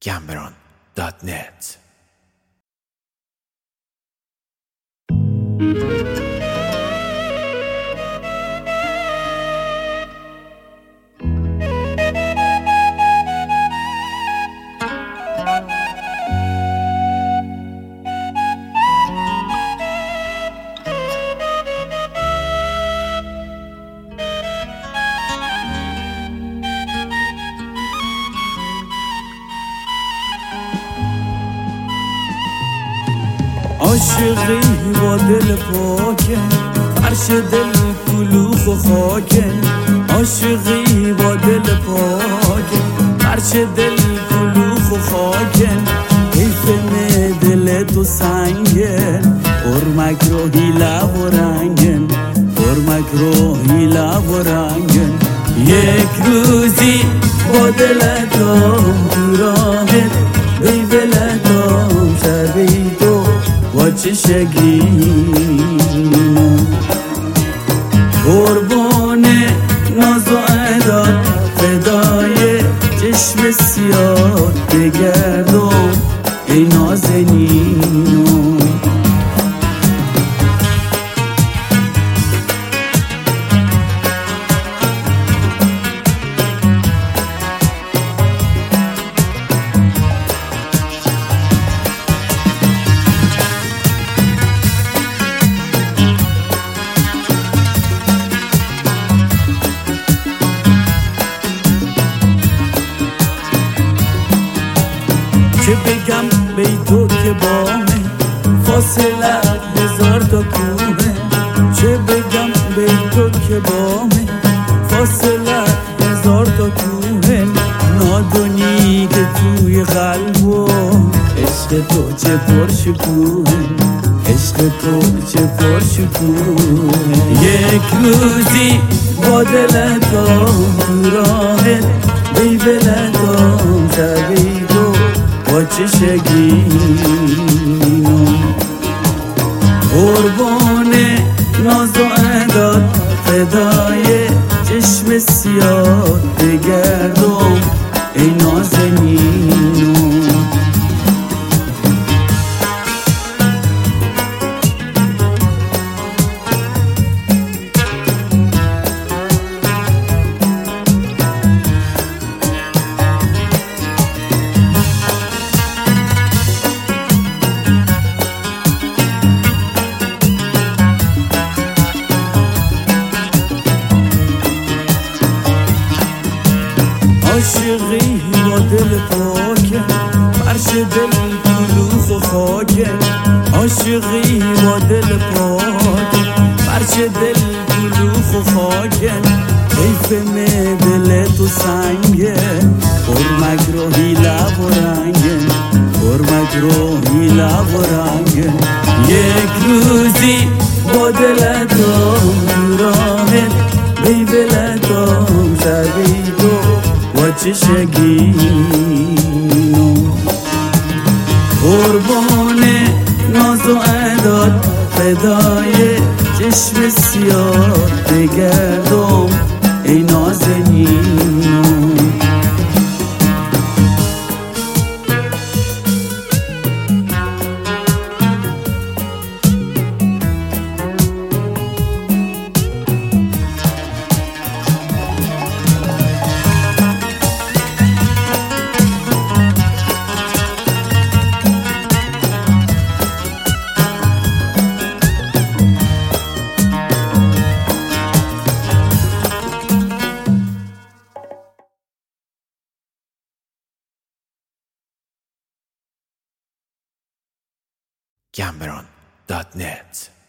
gambron.net. عاشقی با دل پاکه، فرش دل کلوخ و خاکه. عاشقی با دل پاکه، فرش دل کلوخ و خاکه. حیفه دل تو سنگه، ارمک رو هیله و رنگن، ارمک رو هیله و رنگن. یک روزی با دلتم تو راهت، بیبلتم شبی تو با چشگینم. قربان ناز و عداد فدای چشم سیاه بگردم ای نازنینم. چه بگم به تو که بامه، فاصله هزار تا کومه. چه بگم به تو که بامه، فاصله هزار تا کومه. نادونی که توی قلبو، عشق تو چه پرشکوه، عشق تو چه پرشکوه. یک روزی با دلتم تو راهت، بیبلتم شبی تو با چشگینم. قربان ناز و عداد فدای چشم سیاه بگردم ای نازنینم. عاشقی با دل پاکه، فرش دل کلوخ و خاکه. عاشقی با دل پاکه، فرش دل کلوخ و خاکه. حیفه دل تو سنگه، ارمک رو هیله و رنگه، ارمک رو هیله و رنگه. یک روزی با دلتم تو راهت، بیبلتم شبی تو با چشگینم. قربان ناز و عداد فدای چشم سیاه بگردم ای نازنینم. gambron.net.